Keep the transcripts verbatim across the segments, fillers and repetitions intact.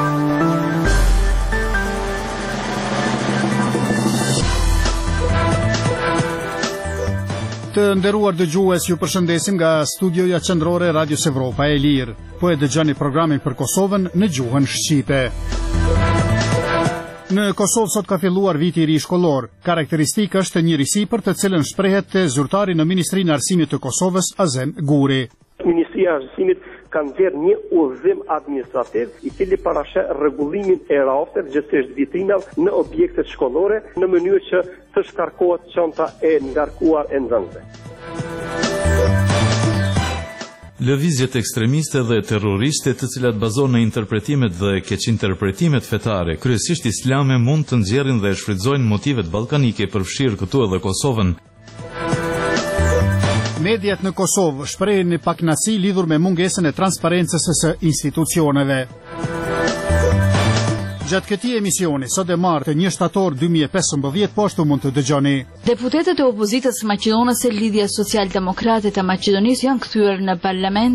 Të nderuar dëgjues, ju përshëndesim nga studioja qendrore e Radios Evropa e Lirë. Po e dëgjoni programin për Kosovën në gjuhën shqipe. Në Kosovë sot ka filluar viti i ri shkollor. Karakteristikë është njërisi për të cilën shprehet te zyrtari në Ministrinë e Arsimit të Kosovës, Azem Guri. Ministria e Arsimit ka nxjerrë një udhëzim administrativ i cili parasheh rregullimin e raftet gjithsesi vitrinave në objektet shkollore në mënyrë që të shkarkohet çanta e ngarkuar e nxënësve. Lëvizjet ekstremiste dhe terroriste të cilat bazohen në interpretimet dhe keqinterpretimet fetare, kryesisht islame, mund të nxjerrin dhe shfrytëzojnë motivet ballkanike përfshirë këtu edhe Kosovën. Mediat në Kosovë shprehin një pakënaqësi lidhur me mungesën e transparencës së institucioneve. Gjatë këtij emisioni, sot e martë, një shtator dy mijë e pesëmbëdhjetë, po ashtu mund të dëgjoni. Deputetët e opozitës maqedonase Lidhja Social-Demokrate të Maqedonisë janë kthyer në parlament.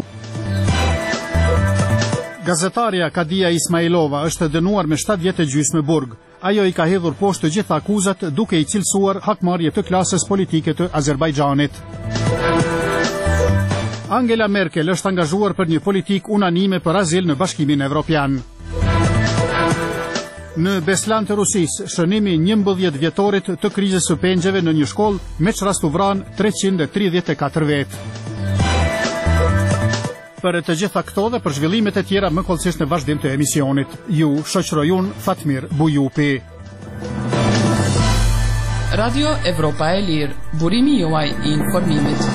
Gazetarja Kadia Ismailova është dënuar me shtatë vjet e gjysmë burg. Ajo i ka hedhur poshtë të gjitha akuzat duke i cilësuar hakmarrje të klasës politike të Azerbajxhanit. Angela Merkel është angazhuar për një politikë unanime për azil në Bashkimin Evropian. Në Beslan të Rusisë, shënimi njëmbëdhjetë vjetorit të krizës së pengjeve në një shkollë me çrast u vran treqind e tridhjetë e katër vetë. Për të gjitha këto dhe për zhvillimet e tjera më kollësisht në vazhdim të emisionit. Ju shoqëroj unë Fatmir Bujupi. Radio Evropa e Lirë, burimi juaj i informimit.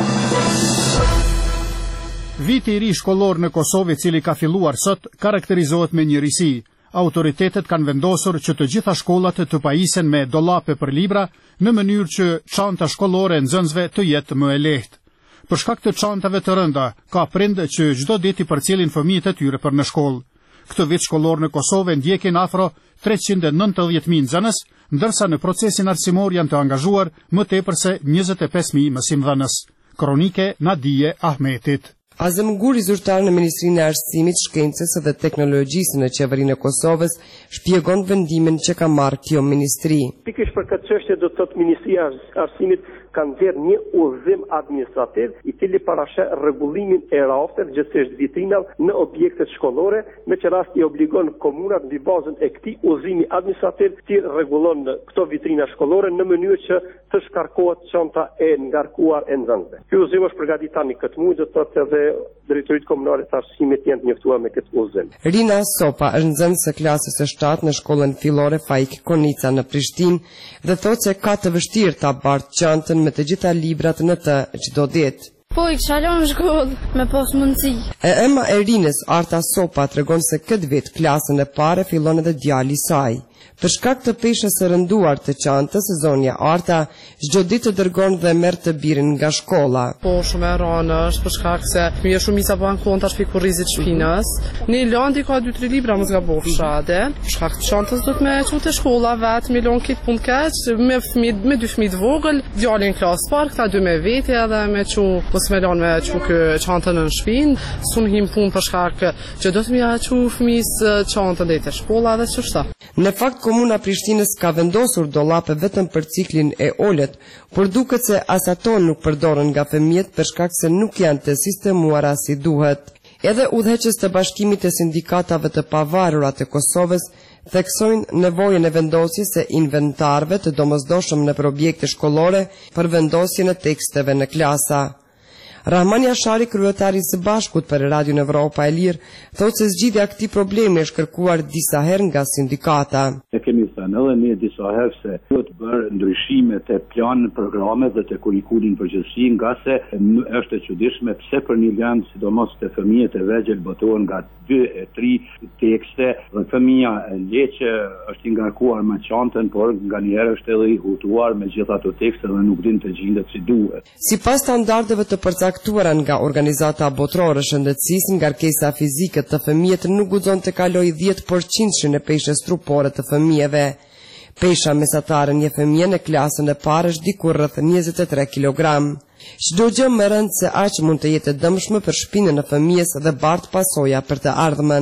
Viti i ri shkollor në Kosovë, i cili ka filluar sot, karakterizohet me njërisi. Autoritetet kanë vendosur që të gjitha shkollat të pajisen me dollape për libra në mënyrë që çanta shkollore e nxënësve të jetë më e lehtë. Për shkak të çantave të rënda, ka prindë që çdo ditë i përcjellin fëmijët e tyre për në shkollë. Këtë vit shkollor në Kosovë ndjekin afro treqind e nëntëdhjetë mijë nxënës, ndërsa në procesin arsimor janë të angazhuar më tepër se njëzet e pesë mijë mësimdhënës. Kronike Nadije Ahmetit. Azem Guri, zyrtar në Ministrinë e Arsimit, Shkencës dhe Teknologjisë në Qeverinë e Kosovës, shpjegon vendimin që ka marrë kjo ministri. Pikërisht për këtë çështje do të thotë Ministria e Arsimit ka nxjerrë një udhëzim administrativ i cili parasheh rregullimin e raftet gjithsesi vitrinave në objektet shkollore, me që rast i obligon komunat mbi bazën e këtij udhëzimi administrativ të rregullon këto vitrina shkollore në mënyrë që të shkarkohet çanta e ngarkuar e nxënësve. Ky udhëzim është përgatitur tani këtë muaj, do të thotë edhe drejtoritë komunale të arsimit janë të njoftuar me këtë udhëzim. Rina Sopa është nxënëse klasës së shtatë në shkollën fillore Faik Konica në Prishtinë dhe thotë se ka të vështirë ta bartë çantën me të gjitha librat në të çdo ditë. Po i kisha lënë në shkollë me pas mundësi. E ema e Rinës, Arta Sopa, tregon se këtë vit klasën e parë fillon edhe djali i saj. Për shkak të peshës së rënduar të çantës, zonja Arta çdo ditë të dërgon dhe merr të birin nga shkolla. Po shumë e rënë është për shkak se fëmijë shumica bën konta shpi kurrizit shpinës. Në Landi ka dy tre libra mos gabofsha atë. Për shkak të çantës do të më çu te shkolla vetë me lon kit punë kaç me fëmijë me dy fëmijë të vogël, djalin klasë parë, këta dy me vete edhe me çu mos më lon me çu kë çantën në shtëpinë, sun him punë për shkak që do të më çu fëmijës çantën deri te shkolla dhe çështa. Në fakt, Komuna Prishtinës ka vendosur dollape vetëm për ciklin e olët, por duket se as ato nuk përdoren nga fëmijët për shkak se nuk janë të sistemuara si duhet. Edhe udhëheqës të Bashkimit të Sindikatave të Pavarura të Kosovës theksojnë nevojën e vendosjes së inventarëve të domosdoshëm në objekte shkollore për vendosjen e teksteve në klasa. Rahmani Ashari, kryetari i së Bashkut për Radion Evropa e Lirë, thotë se zgjidhja e këtij problemi është kërkuar disa herë nga sindikata. Ne kemi thënë edhe ne disa herë se duhet bërë ndryshime te planet, programet dhe te kurikulumi përgjithësi, nga se është e çuditshme pse për një vend, sidomos te fëmijët e vegjël, botohen nga dy e tri tekste dhe fëmia le që është i ngarkuar me çantën, por nganjëherë është edhe i hutuar me gjithë ato tekste dhe nuk din të gjendet si duhet. Sipas standardeve të përcaktuara nga Organizata Botërore e Shëndetësisë, ngarkesa fizike të fëmijët nuk guxon të kalojë dhjetë përqind e peshës trupore të fëmijëve. Pesha mesatare një fëmije në klasën e parë është diku rreth njëzet e tre kilogram. Çdo gjë më rënd se aq mund të jetë dëmshme për shpinën e fëmijës dhe bart pasoja për të ardhmen.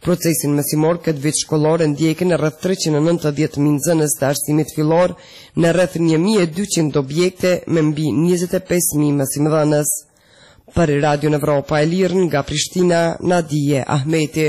Procesin mësimor këtë vit shkollor ndjekin rreth treqind e nëntëdhjetë mijë nxënës të arsimit fillor në rreth një mijë e dyqind objekte me mbi njëzet e pesë mijë mësimdhënës. Për Radio Evropa e Lirë nga Prishtina, Nadije Ahmeti.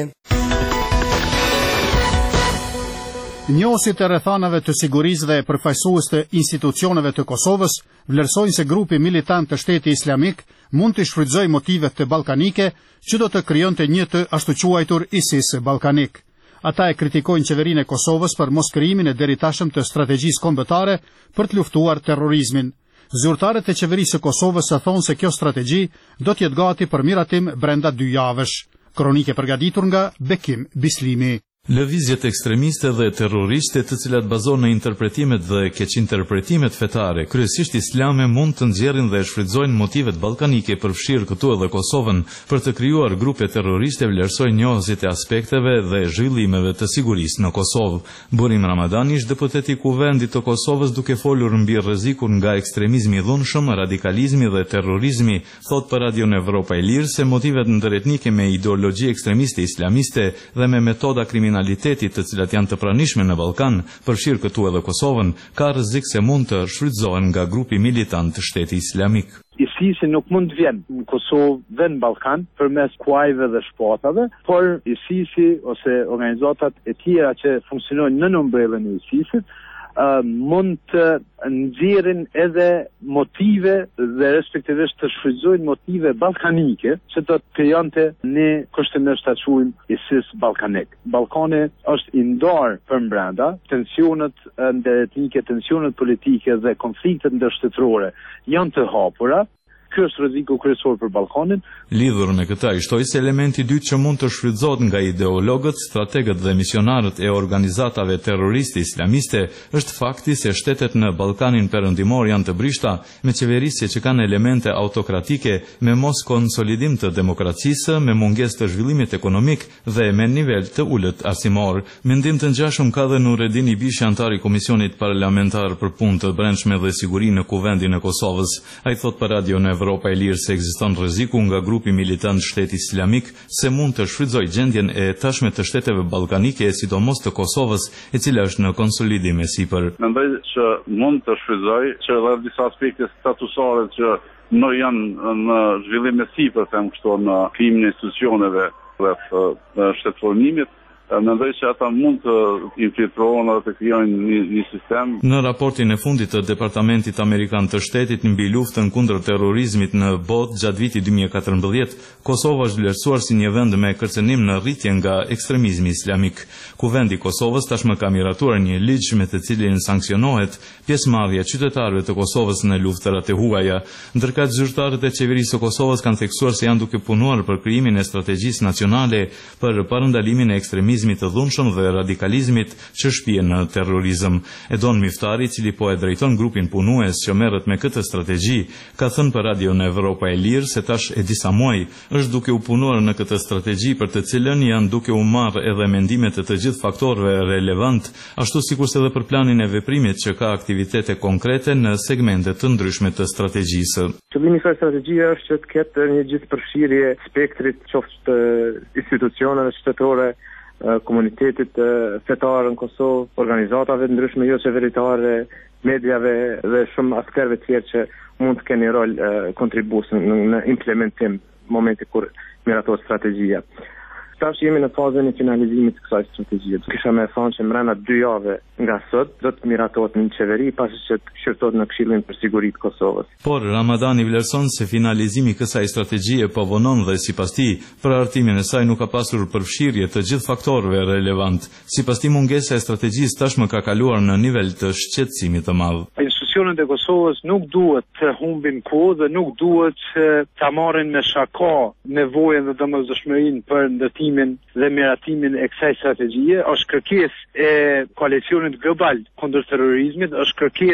Njohësit e rrethanave të sigurisë dhe përfaqësues të institucioneve të Kosovës vlerësojnë se grupi militant të Shteti Islamik mund të shfrytëzojë motivet të ballkanike që do të krijonte një të ashtu quajtur ISIS ballkanik. Ata e kritikojnë qeverinë e Kosovës për mos krijimin e deritashëm të strategjisë kombëtare për të luftuar terrorizmin. Zyrtarët e qeverisë së Kosovës thonë se kjo strategji do të jetë gati për miratim brenda dy javësh. Kronike përgatitur nga Bekim Bislimi. Lëvizjet ekstremiste dhe terroriste të cilat bazohen në interpretimet dhe keqinterpretimet fetare, kryesisht islame, mund të nxjerrin dhe shfrytëzojnë motivet ballkanike përfshirë këtu edhe Kosovën për të krijuar grupe terroriste, vlerësojnë njohësit e aspekteve dhe zhvillimeve të sigurisë në Kosovë. Burim Ramadani është deputet i Kuvendit të Kosovës, duke folur mbi rrezikun nga ekstremizmi i dhunshëm, radikalizmi dhe terrorizmi, thot për Radion Evropa e Lirë se motivet ndërhetnike me ideologji ekstremiste islamiste dhe me metoda kriminale kriminalitetit të cilat janë të pranishme në Ballkan, përfshirë këtu edhe Kosovën, ka rrezik se mund të shfrytëzohen nga grupi militant të Shtetit Islamik. ISIS nuk mund të vjen në Kosovë dhe në Ballkan përmes kuajve dhe shpatave, por ISIS ose organizatat e tjera që funksionojnë në umbrellën e ISIS-it Uh, mund të nxjerrin edhe motive dhe respektivisht të shfrytëzojnë motive ballkanike që do të krijonte një kushtimisht ta quajmë ISIS ballkanik. Ballkani është i ndarë përbrenda, tensionet ndërtetnike, tensionet politike dhe konfliktet ndërshtërore janë të hapura. Ky është rreziku kryesor për Ballkanin. Lidhur me këtë, ai shtoi se elementi i dytë që mund të shfrytëzohet nga ideologët, strategët dhe misionarët e organizatave terroriste islamiste është fakti se shtetet në Ballkanin perëndimor janë të brishta, me qeverisje që kanë elemente autokratike, me mos konsolidim të demokracisë, me mungesë të zhvillimit ekonomik dhe me nivel të ulët arsimor. Mendim të ngjashëm ka dhe Nureddin Ibishi, antar i Komisionit Parlamentar për Punë të Brendshme dhe Siguri në Kuvendin e Kosovës. Ai thot për Radio Evropa e Lirë se ekziston rreziku nga grupi militant Shteti Islamik se mund të shfrytëzojë gjendjen e tashme të shteteve ballkanike, sidomos të Kosovës, e cila është në konsolidim e sipër. Mendoj që mund të shfrytëzojë që edhe disa aspekte statusore që në janë në zhvillim e sipër, them kështu, në krijimin e institucioneve rreth shtetformimit. Mendoj që ata mund të infiltrohen dhe të krijojnë një, një sistem. Në raportin e fundit të Departamentit Amerikan të Shtetit mbi luftën kundër terrorizmit në botë gjatë vitit dy mijë e katërmbëdhjetë, Kosova është vlerësuar si një vend me kërcënim në rritje nga ekstremizmi islamik. Kuvendi i Kosovës tashmë ka miratuar një ligj me të cilin sanksionohet pjesëmarrja e qytetarëve të Kosovës në luftërat e huaja, ndërka zyrtarët e qeverisë së Kosovës kanë theksuar se janë duke punuar për krijimin e strategjisë nacionale për parandalimin e ekstremizmit të dhunshëm dhe radikalizmit që shpihen në terrorizëm. Edon Miftari, i cili po e drejton grupin punues që merret me këtë strategji, ka thënë për Radio në Evropa e Lirë se tash e disa muaj është duke u punuar në këtë strategji për të cilën janë duke u marrë edhe mendimet e të gjithë faktorëve relevant, ashtu sikurse edhe për planin e veprimit që ka aktivitete konkrete në segmente të ndryshme të strategjisë. Qëllimi i kësaj strategjie është që të ketë një gjithëpërfshirje spektrit qoftë të institucioneve shtetërore, komunitetit fetar në Kosovë, organizatave ndryshme jo qeveritare, mediave dhe shumë askerve tjerë që mund të kenë një rol kontribues në implementim momenti kur miratohet strategjia. Tash jemi në fazën e finalizimit të kësaj strategjie. Kisha më thënë që brenda dy javë nga sot do të miratohet në qeveri pasi që të shqyrtohet në Këshillin për Siguri të Kosovës. Por Ramadani vlerëson se finalizimi i kësaj strategjie po vonon dhe sipas tij për hartimin e saj nuk ka pasur përfshirje të gjithë faktorëve relevant. Sipas tij mungesa e strategjisë tashmë ka kaluar në nivel të shqetësimit të madh. Institucionet e Kosovës nuk duhet të humbin kohë dhe nuk duhet të marrin me shaka nevojën dhe domosdoshmërinë për ndërtimin dhe miratimin e kësaj strategjie. Është kërkesë e koalicionit global kundër terrorizmit, është kërkesë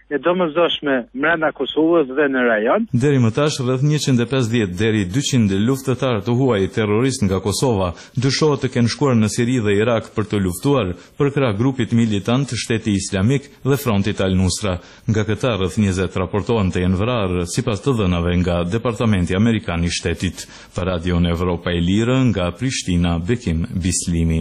e domosdoshme brenda Kosovës dhe në rajon. Deri më tash rreth njëqind e pesëdhjetë deri dyqind luftëtar të huaj terrorist nga Kosova dyshohet të kenë shkuar në Siri dhe Irak për të luftuar për krah grupit militant të Shteti Islamik dhe Frontit Al-Nusra. Nga këta rreth njëzet raportohen të jenë vrarë sipas të dhënave nga Departamenti Amerikan i Shtetit. Për Radion Evropa e Lirë nga Prishtina, Bekim Bislimi.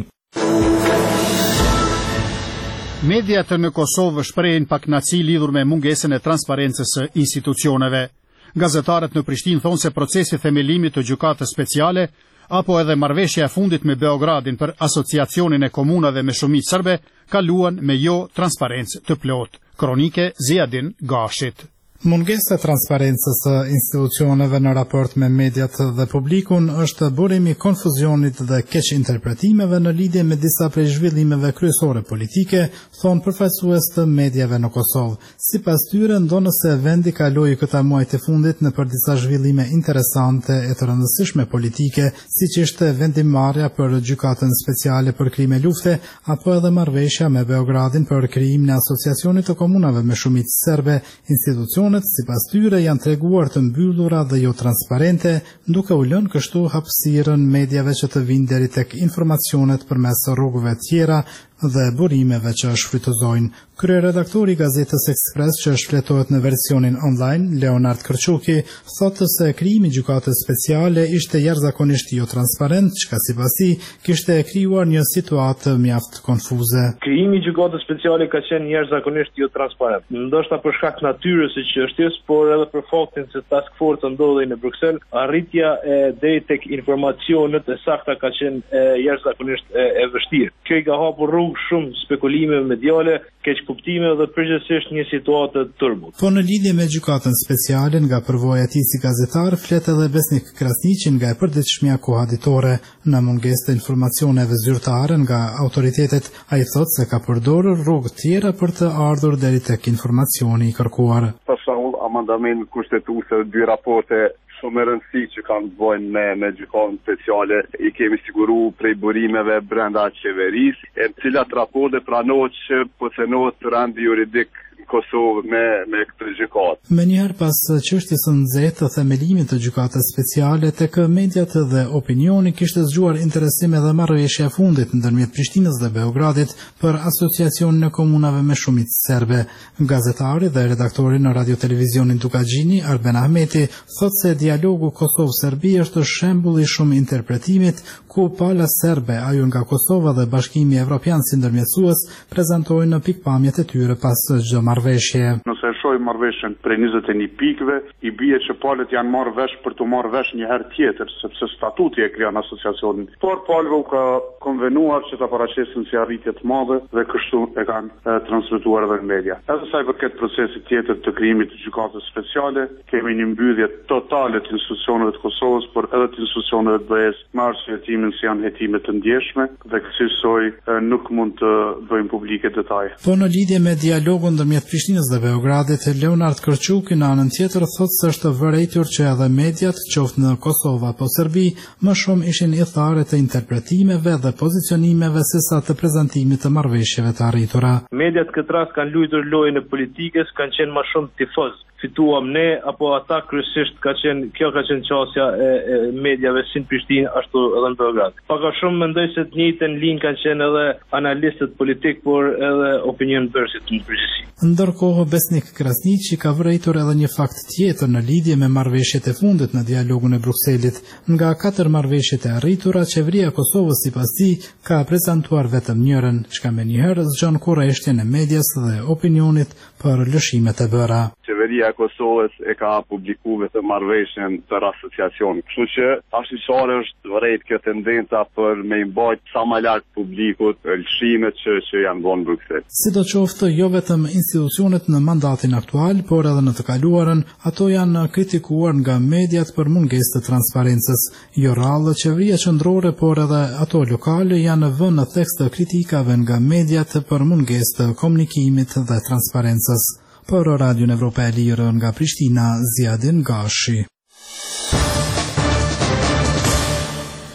Mediat në Kosovë shprehin pakënaqësi lidhur me mungesën e transparencës së institucioneve. Gazetarët në Prishtinë thonë se procesi themelimit të gjykatës speciale apo edhe marrëveshja e fundit me Beogradin për asociacionin e komunave me shumicë serbe kaluan me jo transparencë të plotë. Kronike Ziadin Gashit. Mungesa e transparencës së institucioneve në raport me mediat dhe publikun është burimi i konfuzionit dhe keq interpretimeve në lidhje me disa prej zhvillimeve kryesore politike, thon përfaqësues të mediave në Kosovë. Sipas tyre, ndonëse vendi kaloi këta muaj të fundit në për disa zhvillime interesante e të rëndësishme politike, siç ishte vendimarrja për gjykatën speciale për krime lufte, apo edhe marrëveshja me Beogradin për krijimin e asociacionit të komunave me shumicë serbe, institucion sipas tyre janë treguar të mbyllura dhe jo transparente, duke u lënë kështu hapësirën mediave që të vinë deri tek informacionet përmes rrugëve tjera dhe burimeve që shfrytëzojnë. Kryeredaktori i Gazetës Ekspres, që shfletohet në versionin online, Leonard Kërçuki, thotë se krijimi i gjykatës speciale ishte jashtëzakonisht jo transparent, çka sipas tij kishte krijuar një situatë mjaft konfuze. Krijimi i gjykatës speciale ka qenë jashtëzakonisht jo transparent. Ndoshta për shkak të natyrës së çështjes, por edhe për faktin se task force ndodhej në Bruksel, arritja e deri tek informacionet e sakta ka qenë jashtëzakonisht e, e vështirë. Kjo i ka hapur shumë spekulime mediale, keq kuptime dhe përgjithsisht një situatë turbut. Po në lidhje me gjykatën speciale, nga përvoja e tij si gazetar, flet edhe Besnik Krasniqi nga e përditshmja kohaditore. Në mungesë të informacioneve zyrtare nga autoritetet, ai thotë se ka përdorur rrugë tjera për të ardhur deri tek informacioni i kërkuar. Për shembull, amandament kushtetuese, dy raporte shumë e rëndësi që kanë të bëjnë me, me gjykatën speciale, i kemi siguru prej burimeve brenda qeverisë, e cilat raporte pranohet që po thënohet randi juridik Kosovë me, me këtë gjykatë. Me njëherë pas çështjes së nxehtë të themelimit të gjykatës speciale, tek mediat dhe opinioni kishte zgjuar interesim edhe marrëveshja e fundit ndërmjet Prishtinës dhe Beogradit për asociacionin e komunave me shumicë serbe. Gazetari dhe redaktori në radio televizionin Dukagjini, Arben Ahmeti, thotë se dialogu Kosovë-Serbi është shembull i shumë interpretimit, ku pala serbe, ajo nga Kosova dhe Bashkimi Evropian si ndërmjetësues prezantojnë në pikpamjet e tyre pas çdo marrëveshje. Nëse shohim marrëveshjen prej njëzet e një pikëve, i bie që palët janë marrë vesh për të marrë vesh një herë tjetër, sepse statuti e krijon asociacionin. Por palëve u ka konvenuar që ta paraqesin si arritje të madhe dhe kështu e kanë e, transmetuar edhe në media. Edhe sa i përket procesit tjetër të krijimit të gjykatës speciale, kemi një mbyllje totale të institucioneve të Kosovës, por edhe të institucioneve të B E S, me arsye timin se janë hetime të ndjeshme dhe kësaj nuk mund të bëjmë publike detaje. Po në lidhje me dialogun ndërmjet Prishtinës dhe Beogradit, Leonard Kërçuki në anën tjetër thotë se është vërejtur që edhe mediat, qoftë në Kosovë apo Serbi, më shumë ishin i tharë të interpretimeve dhe pozicionimeve sesa të prezantimit të marrëveshjeve të arritura. Mediat këtë rast kanë luajtur lojën e politikës, kanë qenë më shumë tifoz. Fituam ne apo ata, kryesisht ka qenë, kjo ka qenë qasja e, e mediave si në Prishtinë ashtu edhe në Beograd. Paka shumë mendoj se të njëjtën linjë kanë qenë edhe analistët politik, por edhe opinion bërësit në përgjithësi. Ndërkohë, Besnik Krasniqi ka vërejtur edhe një fakt tjetër në lidhje me marrëveshjet e fundit në dialogun e Brukselit. Nga katër marrëveshjet e arritura, qeveria e Kosovës sipas tij ka prezantuar vetëm njërin, çka më njëherë zgjon kurreshtjen e medias dhe opinionit për lëshimet e bëra. Qeveria e Kosovës e ka publikuar vetëm marrëveshjen për asociacion. Kështu që ashtuçare është vërejt kjo tendenca për me i mbajt sa më lart publikut lëshimet që, që janë bën në Bruksel. Sidoqoftë, jo vetëm institucionet në mandatin aktual, por edhe në të kaluarën, ato janë kritikuar nga mediat për mungesë të transparencës. Jo rrallë, qeveria qendrore, por edhe ato lokale janë vënë në theks të kritikave nga mediat për mungesë të komunikimit dhe transparencës. Për Radion Evropa e Lirë nga Prishtina, Ziadin Gashi.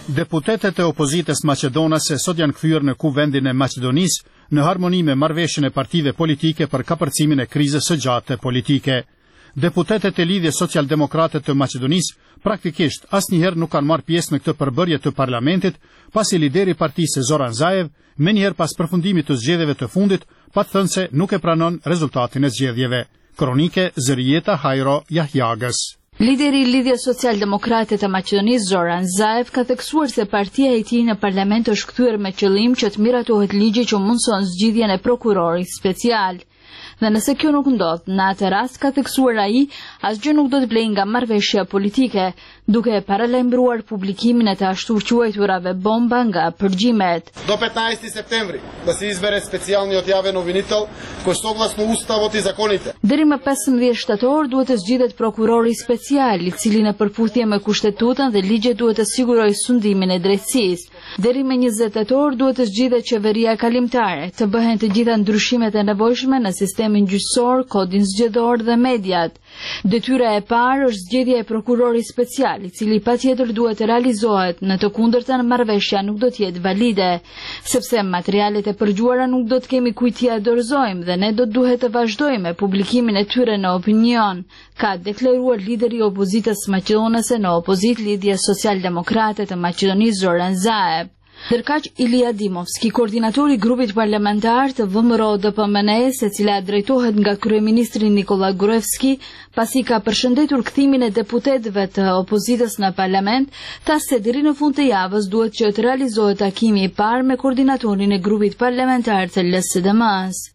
Deputetët e opozitës maqedonase sot janë kthyer në Kuvendin e Maqedonisë në harmoni me marrëveshjen e partive politike për kapërcimin e krizës së gjatë politike. Deputetët e Lidhjes Social-Demokrate të Maqedonisë praktikisht asnjëherë nuk kanë marrë pjesë në këtë përbërje të parlamentit, pasi lideri i partisë Zoran Zaev, menjëherë pas përfundimit të zgjedhjeve të fundit, patë thënë se nuk e pranon rezultatin e zgjedhjeve. Kronike Zërijeta Hajro Jahjagës. Lideri i Lidhjes Social-Demokrate të Maqedonisë Zoran Zaev ka theksuar se partia e tij në parlament është kthyer me qëllim që të miratohet ligji që mundson zgjidhjen e prokurorit special. Dhe nëse kjo nuk ndodh, në atë rast ka theksuar ai, asgjë nuk do të blejë nga marrëveshja politike, duke paralajmëruar publikimin e të ashtu quajturave bomba nga përgjimet. Do petnaesti septembri da se izbere specijalni odjavен obvinitelj koji soglasno Ustavot i zakonite. Deri më pesëmbëdhjetë shtator duhet të zgjidhet prokurori special, i cili në përputhje me kushtetutën dhe ligjet duhet të sigurojë sundimin e drejtësisë. Deri më njëzet tetor duhet të zgjidhet qeveria kalimtare, të bëhen të gjitha ndryshimet e nevojshme në sistemin gjyqësor, kodin zgjedhor dhe mediat. Detyra e parë është zgjedhja e prokurorit special, i cili patjetër duhet të realizohet, në të kundërtën marrëveshja nuk do të jetë valide, sepse materialet e përgjuara nuk do të kemi kujt t'i dorëzojmë dhe ne do të duhet të vazhdojmë me publikimin e tyre në opinion, ka deklaruar lideri i opozitës maqedonase në opozitë Lidhjes Social-Demokrate të Maqedonisë Zoran Zaev. Ndërkaq Ilia Dimovski, koordinatori i grupit parlamentar të V M R O D P M N E, e cila drejtohet nga kryeministri Nikola Gruevski, pasi ka përshëndetur kthimin e deputetëve të opozitës në parlament, tha se deri në fund të javës duhet që të realizohet takimi i parë me koordinatorin e grupit parlamentar të L S D M-s.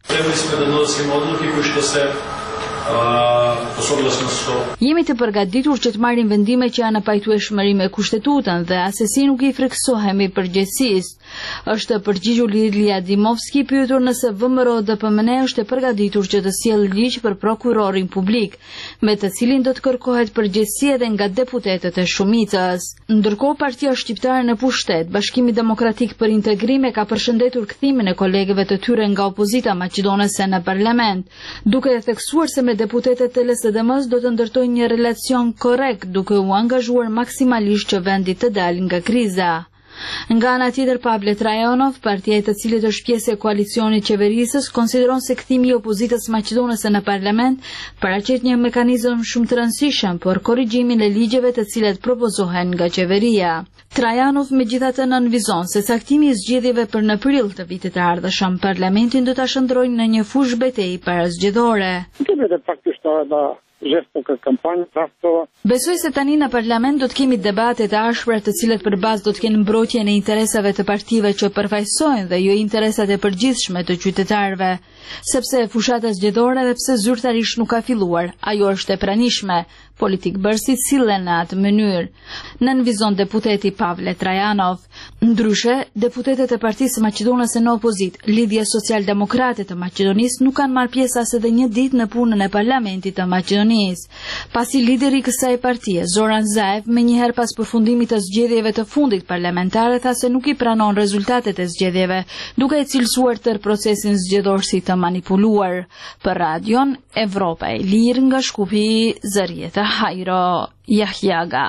Jemi të përgatitur që të marrim vendime që janë në pajtueshmëri me kushtetutën dhe asesi nuk i friksohemi përgjegjësisë. Është përgjigjur Ilia Dimovski pyetur nëse V M R O D P M N E është e përgatitur që të sjellë ligj për prokurorin publik, me të cilin do të kërkohet përgjegjësi edhe nga deputetët e shumicës. Ndërkohë Partia Shqiptare në pushtet, Bashkimi Demokratik për Integrim e ka përshëndetur kthimin e kolegëve të tyre nga opozita maqedonase në parlament, duke e theksuar se me deputetët e L S D M-s do të ndërtojnë një relacion korrekt, duke u angazhuar maksimalisht që vendi të dalë nga kriza. Nga ana tjetër, Pavle Trajanov, partia e të cilit është pjesë e koalicionit qeverisës, konsideron se kthimi i opozitës maqedonase në parlament paraqet një mekanizëm shumë të rëndësishëm për korrigjimin e ligjeve të cilat propozohen nga qeveria. Trajanov megjithatë nënvizon se caktimi i zgjedhjeve për në prill të vitit të ardhshëm parlamentin do ta shndrojnë në një fushë betejë parazgjedhore. Besoj se tani në parlament do të kemi debate të ashpra të cilat përballë do të kenë mbrojtjen e interesave të partive që përfaqësojnë dhe jo interesat e përgjithshme të qytetarëve, sepse fushata zgjedhore edhe pse zyrtarisht nuk ka filluar, ajo është e pranishme. Politik bërësit sillen në atë mënyrë, nënvizon deputeti Pavle Trajanov. Ndryshe, deputetet e Partisë Maqedonase në opozit, Lidhja Social-Demokrate të Maqedonisë nuk kanë marrë pjesë as edhe një ditë në punën e parlamentit të Maqedonisë, pasi lideri i kësaj partie, Zoran Zaev, menjëherë pas përfundimit të zgjedhjeve të fundit parlamentare, tha se nuk i pranon rezultatet e zgjedhjeve, duke e cilësuar tërë procesin zgjedhor si të manipuluar. Për radion Evropa e Lirë nga Shkupi, Zërijeta Hajro Jahjaga.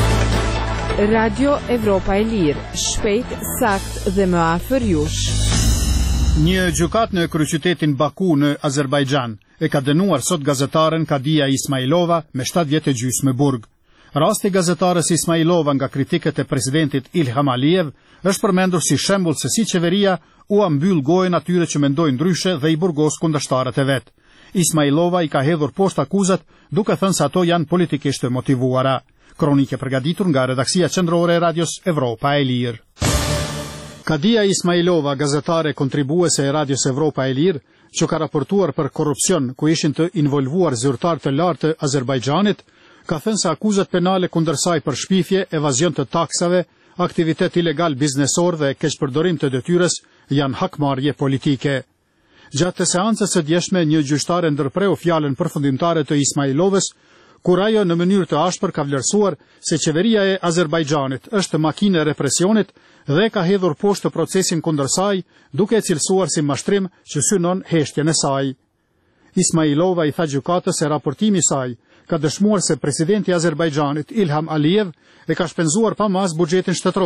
Radio Evropa e Lirë, shpejt, sakt dhe më afër jush. Një gjykat në kryeqytetin Baku në Azerbajxhan e ka dënuar sot gazetaren Kadia Ismailova me shtatë vjet e gjysmë burg. Rasti gazetares Ismailova nga kritiket e presidentit Ilham Aliyev është përmendur si shembull se si qeveria u ambyll gojën atyre që mendojnë ndryshe dhe i burgos kundërshtarët e vet. Ismailova i ka hedhur poshtë akuzat duke thënë se ato janë politikisht motivuara. Kronike përgatitur nga redaksia qendrore e Radios Evropa e Lirë. Kadia Ismailova, gazetare kontribuese e Radios Evropa e Lirë, që ka raportuar për korrupsion ku ishin të involvuar zyrtar të lartë të Azerbajxhanit, ka thënë se akuzat penale kundër saj për shpifje, evazion të taksave, aktivitet ilegal biznesor dhe keqpërdorim të detyrës janë hakmarrje politike. Gjatë të seancës së djeshme, një gjyqtare ndërpreu fjalën përfundimtare të Ismailovës, kur ajo në mënyrë të ashpër ka vlerësuar se qeveria e Azerbajxhanit është makinë e represionit dhe ka hedhur poshtë procesin kundër saj, duke e cilësuar si mashtrim që synon heshtjen e saj. Ismailova i tha gjykatës se raportimi i saj ka dëshmuar se presidenti i Azerbajxhanit Ilham Aliyev e ka shpenzuar pa mas buxhetin shtetëror,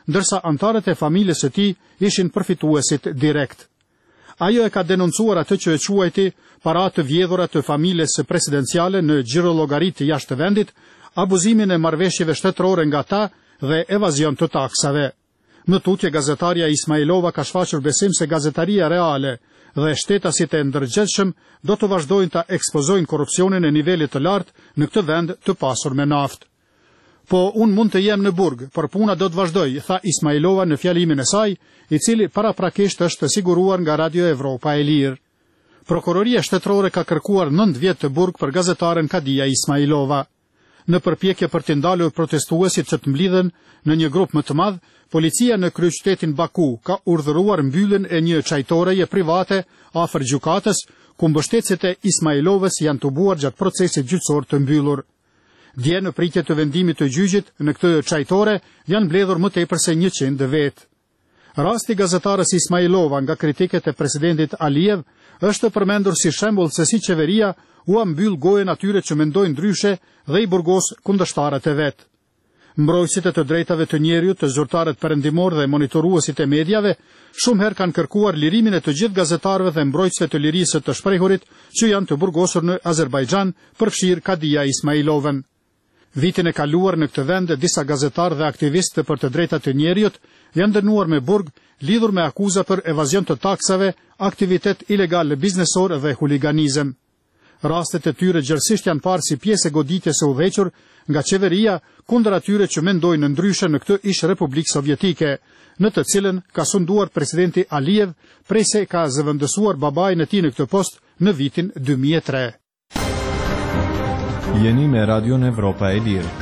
ndërsa antarët e familjes së tij ishin përfituesit direkt. Ajo e ka denoncuar atë që e quajti para të vjedhura të familjes presidenciale në xhirollogarit jashtë vendit, abuzimin e marrëveshjeve shtetërore nga ta dhe evazion të taksave. Në tutje, gazetaria Ismailova ka shfaqur besim se gazetaria reale dhe shtetasit e ndërgjegjshëm do të vazhdojnë ta ekspozojnë korrupsionin e nivelit të lartë në këtë vend të pasur me naftë. Po unë mund të jem në burg, por puna do të vazhdoj, tha Ismailova në fjalimin e saj, i cili paraprakisht është siguruar nga Radio Evropa e Lirë. Prokuroria shtetërore ka kërkuar nëntë vjet të burg për gazetaren Kadia Ismailova. Në përpjekje për të ndalur protestuesit që të mblidhen në një grup më të madh, policia në kryeqytetin Baku ka urdhëruar mbylljen e një çajtoreje private afër gjykatës, ku mbështetësit e Ismailovës janë tubuar gjatë procesit gjyqësor të mbyllur. Dje në pritje të vendimit të gjyqit në këtë çajtore janë mbledhur më tepër se njëqind vetë. Rasti gazetarës Ismailova nga kritiket e presidentit Alijev është përmendur si shembull se si qeveria u mbyll gojen atyre që mendojnë ndryshe dhe i burgos kundërshtarët e vet. Mbrojtësit e të drejtave të njerëzit, të zyrtarët perëndimor dhe monitoruesit e mediave shumë herë kanë kërkuar lirimin e të gjithë gazetarëve dhe mbrojtësve të lirisë të shprehurit që janë të burgosur në Azerbajxhan, përfshirë Kadia Ismailovën. Vitin e kaluar në këtë vend disa gazetarë dhe aktivistë për të drejtat të njerëzit janë dënuar me burg lidhur me akuza për evazion të taksave, aktivitet ilegal biznesor dhe huliganizëm. Rastet e tyre gjërësisht janë parë si pjesë e goditjes së udhëhequr nga qeveria kundër atyre që mendojnë ndryshe në këtë ish Republikë Sovjetike, në të cilën ka sunduar presidenti Alijev prej se ka zëvendësuar babain e tij në këtë post në vitin dy mijë e tre. Jeni me Radion Evropa e Lirë.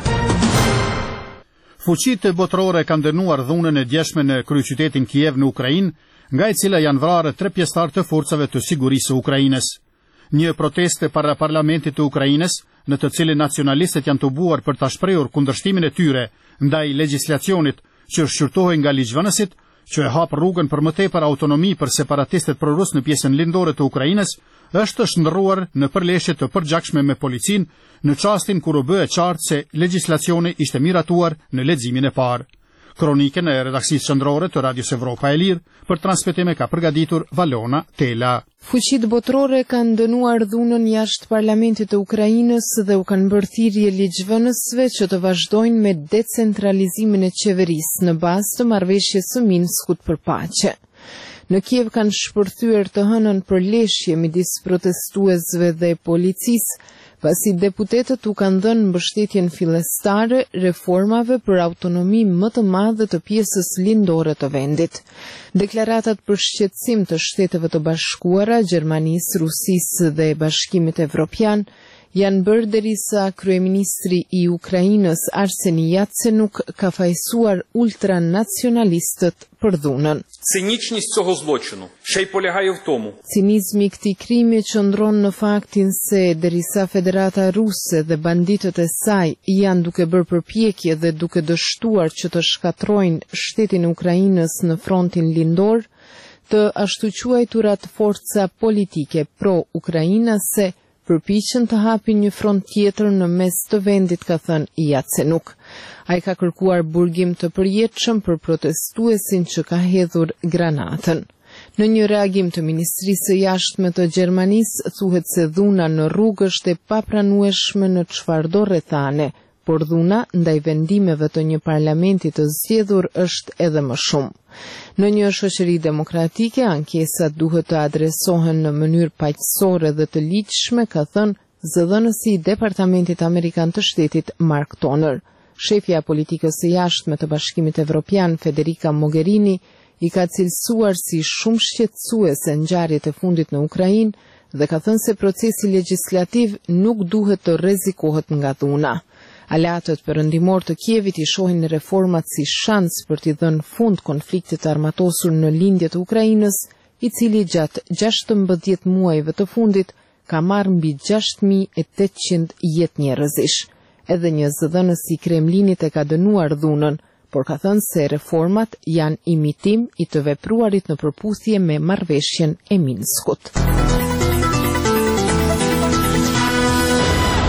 Fuqitë botërore kanë dënuar dhunën e djeshme në kryeqytetin Kiev në Ukrainë, nga e cila janë vrarë tre pjesëtar të forcave të sigurisë së Ukrainës. Një protestë para parlamentit të Ukrainës, në të cilin nacionalistët janë tubuar për ta shprehur kundërshtimin e tyre ndaj legjislacionit që shqyrtohej nga ligjvënësit, që e hap rrugën për më tepër autonomi për separatistët prorus në pjesën lindore të Ukrainës, është shndërruar në përleshje të përgjakshme me policinë në çastin kur u bë e qartë se legjislacioni ishte miratuar në leximin e parë. Kronikën e redaksisë qendrore të Radios Evropa e Lirë për transmetim ka përgatitur Valona Tela. Fuqitë botërore kanë dënuar dhunën jashtë parlamentit të Ukrainës dhe u kanë bërë thirrje ligjvënësve që të vazhdojnë me decentralizimin e qeverisë në bazë të marrëveshjes së Minskut për paqe. Në Kiev kanë shpërthyer të hënën përleshje midis protestuesve dhe policisë, pasi deputetët u kanë dhënë mbështetjen fillestare reformave për autonomi më të madhe të pjesës lindore të vendit. Deklaratat për shqetësim të Shteteve të Bashkuara, Gjermanisë, Rusisë dhe Bashkimit Evropian janë bërë derisa kryeministri i Ukrainës Arseni Yatsenuk ka fajsuar ultranacionalistët për dhunën. Цинічність цього злочину ще й полягає в тому. Cinizmi i këtij krimi qëndron në faktin se derisa Federata Ruse dhe banditët e saj janë duke bërë përpjekje dhe duke dështuar që të shkatrojnë shtetin e Ukrainës në frontin lindor, të ashtu quajturat forca politike pro-ukrainase përpiqen të hapin një front tjetër në mes të vendit, ka thënë Yatsenuk. Ai ka kërkuar burgim të përjetshëm për protestuesin që ka hedhur granatën. Në një reagim të Ministrisë së Jashtme të Gjermanisë thuhet se dhuna në rrugë është e papranueshme në çfarëdo rrethane, por dhuna ndaj vendimeve të një parlamenti të zgjedhur është edhe më shumë. Në një shoqëri demokratike, ankesat duhet të adresohen në mënyrë paqësore dhe të ligjshme, ka thënë zëdhënësi i Departamentit Amerikan të Shtetit Mark Toner. Shefja e politikës së jashtme të Bashkimit Evropian, Federica Mogherini, i ka cilësuar si shumë shqetësuese ngjarjet e fundit në Ukrainë dhe ka thënë se procesi legjislativ nuk duhet të rrezikohet nga dhuna. Alatët perëndimor të Kievit i shohin reformat si shans për t'i dhënë fund konfliktit armatosur në lindje të Ukrainës, i cili gjatë gjashtëmbëdhjetë muajve të fundit ka marrë mbi gjashtë mijë e tetëqind jetë njerëzish. Edhe një zëdhënës i Kremlinit e ka dënuar dhunën, por ka thënë se reformat janë imitim i të vepruarit në përputhje me marrëveshjen e Minskut.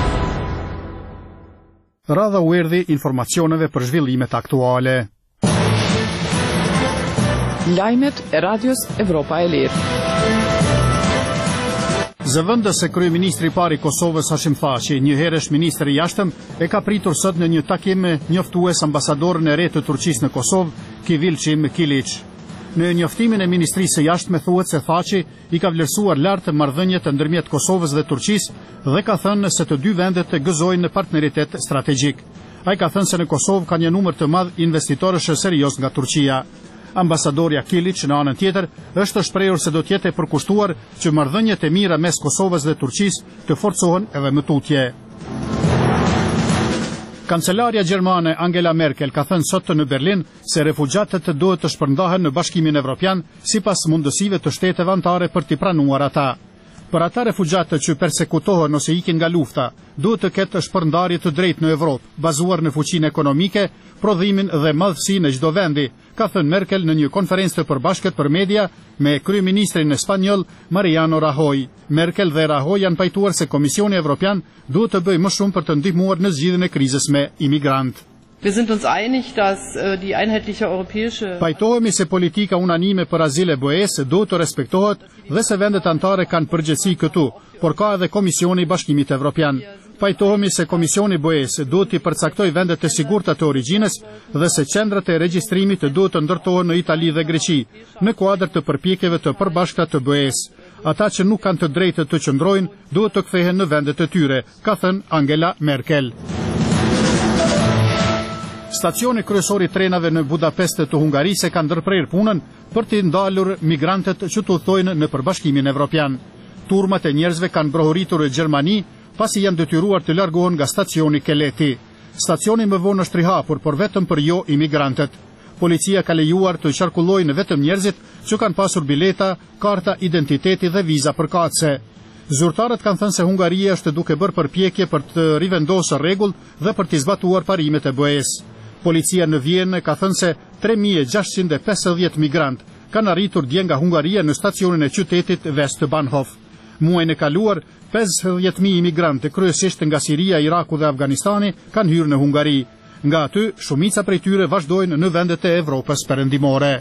Radha u erdhi informacioneve për zhvillimet aktuale. Lajmet e Radios Evropa e Lirë. Zëvendës se kryeministri i parë i Kosovës Hashim Thaçi, një herësh ministër i jashtëm, e ka pritur sot në një takim me njoftues ambasadorën e re të Turqisë në Kosovë, Kivilçim Kiliç. Në njoftimin e Ministrisë së Jashtme thuhet se Thaçi i ka vlerësuar lart marrëdhëniet ndërmjet Kosovës dhe Turqisë dhe ka thënë se të dy vendet të gëzojnë në partneritet strategjik. Ai ka thënë se në Kosovë ka një numër të madh investitorësh serioz nga Turqia. Ambasadorja Kiliç në anën tjetër është shprehur se do të jetë e përkushtuar që marrëdhëniet e mira mes Kosovës dhe Turqisë të forcohen edhe më tutje. Kancelaria gjermane Angela Merkel ka thënë sot në Berlin se refugjatët duhet të shpërndahen në Bashkimin Evropian sipas mundësive të shteteve anëtare për t'i pranuar ata. Për ata refugjatët që persekutohen ose ikin nga lufta, duhet të ketë shpërndarje të drejtë në Evropë, bazuar në fuqinë ekonomike, prodhimin dhe madhësinë e çdo vendi, ka thënë Merkel në një konferencë të përbashkët për media me kryeministrin spanjoll Mariano Rajoy. Merkel dhe Rajoy janë pajtuar se Komisioni Evropian duhet të bëjë më shumë për të ndihmuar në zgjidhjen e krizës me imigrantë. Wir sind uns einig, dass die einheitliche europäische Pajtohemi se politika unanime për azil e B E S duhet të respektohet dhe se vendet anëtare kanë përgjegjësi këtu, por ka edhe Komisioni i Bashkimit Evropian. Pajtohemi se Komisioni B E S duhet të përcaktojë vendet e sigurta të origjinës dhe se qendrat e regjistrimit duhet të ndërtohen në Itali dhe Greqi, në kuadër të përpjekjeve të përbashkëta të B E S. Ata që nuk kanë të drejtë të qëndrojnë duhet të kthehen në vendet e tyre, ka thënë Angela Merkel. Stacioni kryesor i trenave në Budapest të Hungarisë ka ndërprer punën për të ndalur migrantët që të udhtojnë në Përbashkimin Evropian. Turmat e njerëzve kanë brohuritur në Gjermani pasi janë detyruar të largohen nga stacioni Keleti. Stacioni më vonë është i hapur, por vetëm për jo imigrantët. Policia ka lejuar të qarkullojnë vetëm njerëzit që kanë pasur bileta, karta identiteti dhe viza përkatëse. Zyrtarët kanë thënë se Hungaria është duke bërë përpjekje për të rivendosur rregull dhe për të zbatuar parimet e B E S. Policia në Vjenë ka thënë se tre mijë e gjashtëqind e pesëdhjetë migrant kanë arritur dje nga Hungaria në stacionin e qytetit Westbahnhof. Muajin e kaluar, pesëdhjetë mijë imigrantë kryesisht nga Siria, Iraku dhe Afganistani kanë hyrë në Hungari. Nga aty, shumica prej tyre vazhdojnë në vendet e Evropës perëndimore.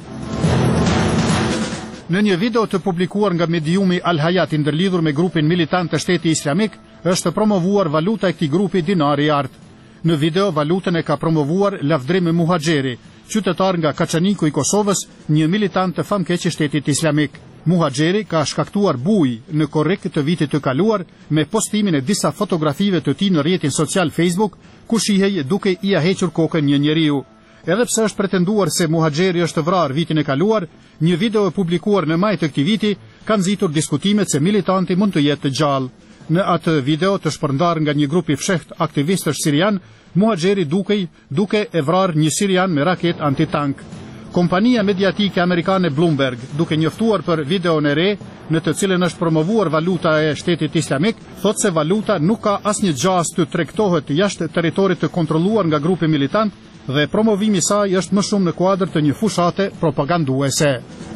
Në një video të publikuar nga mediumi Al Hayat i ndërlidhur me grupin militant të Shteti Islamik, është promovuar valuta e këtij grupi dinari i art. Në video, valutën e ka promovuar Lavdrim Muhaxheri, qytetar nga Kaçaniku i Kosovës, një militant të famkeq i Shtetit Islamik. Muhaxheri ka shkaktuar bujë në korrik të vitit të kaluar me postimin e disa fotografive të tij në rrjetin social Facebook, ku shihej duke i hequr kokën një njeriu. Edhe pse është pretenduar se Muhaxheri është vrarë vitin e kaluar, një video e publikuar në maj të këtij viti ka nxitur diskutimet se militanti mund të jetë gjallë. Në atë video të shpërndar nga një grup i fshehtë aktivistësh sirian, Muhaxheri dukej duke e vrarë një sirian me raket antitank. Kompania mediatike amerikane Bloomberg, duke njoftuar për videon e re, në të cilën është promovuar valuta e Shtetit Islamik, thotë se valuta nuk ka asnjë gjasë të tregtohet jashtë territorit të kontrolluar nga grupi militant dhe promovimi i saj është më shumë në kuadër të një fushate propaganduese.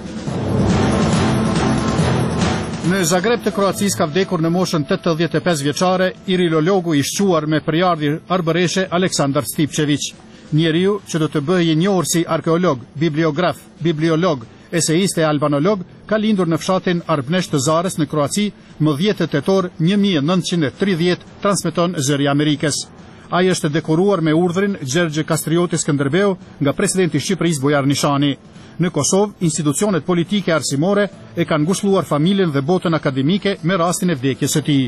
Në Zagreb të Kroacisë ka vdekur në moshën tetëdhjetë e pesë vjeçare irilologu i shquar me përjardhje arbëreshe Aleksandar Stipçević. Njeriu që do të bëhej i njohur si arkeolog, bibliograf, bibliolog, eseist e albanolog, ka lindur në fshatin Arbnesh të Zares në Kroaci më dhjetë tetor një mijë e nëntëqind e tridhjetë, transmeton Zëri i Amerikës. Ai është dekoruar me urdhrin Gjergj Kastrioti Skënderbeu nga presidenti i Shqipërisë Bujar Nishani. Në Kosovë, institucionet politike arsimore e kanë ngushëlluar familjen dhe botën akademike me rastin e vdekjes së tij.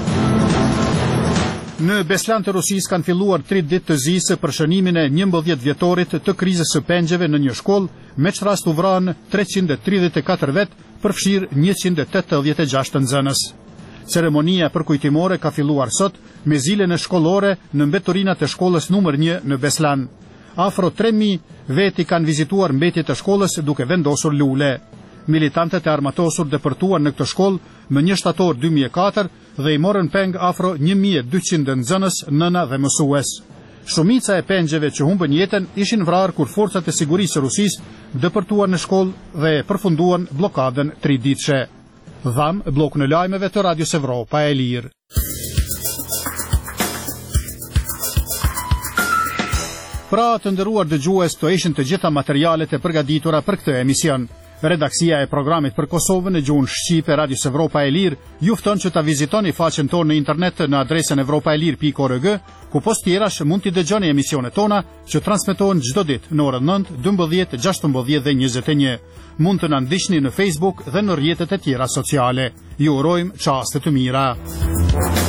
Në Beslan të Rusisë kanë filluar tridhjetë ditë të zisë për shënimin e njëmbëdhjetë vjetorit të krizës së pengjeve në një shkollë, me që rast u vranë treqind e tridhjetë e katër vet, përfshirë njëqind e tetëdhjetë e gjashtë nxënës. Ceremonia përkujtimore ka filluar sot me zilen e shkollore në mbeturinat e shkollës numër një në Beslan. Afro tre mijë veti kanë vizituar mbetjet e shkollës duke vendosur lule. Militantët e armatosur depërtuan në këtë shkollë më një shtator dy mijë e katër dhe i morën peng afro një mijë e dyqind nxënës, nëna dhe mësues. Shumica e pengjeve që humbën jetën ishin vrarë kur forcat e sigurisë së Rusisë depërtuan në shkollë dhe përfunduan blokadën triditëshe. Dham blokun e lajmeve të Radios Evropa e Lirë. Pra të nderuar dëgjues, to ishin të gjitha materialet e përgatitura për këtë emision. Redaksia e programit për Kosovën në gjuhën shqipe Radios Evropa e Lirë ju fton që ta vizitoni faqen tonë në internet në adresën evropaelir pikë org, ku post tjerash mund t'i dëgjoni emisionet tona që transmetohen çdo ditë në orën nëntë, dymbëdhjetë, gjashtëmbëdhjetë dhe njëzet e një. Mund të na ndiqni në Facebook dhe në rrjetet e tjera sociale. Ju urojmë çaste të mira.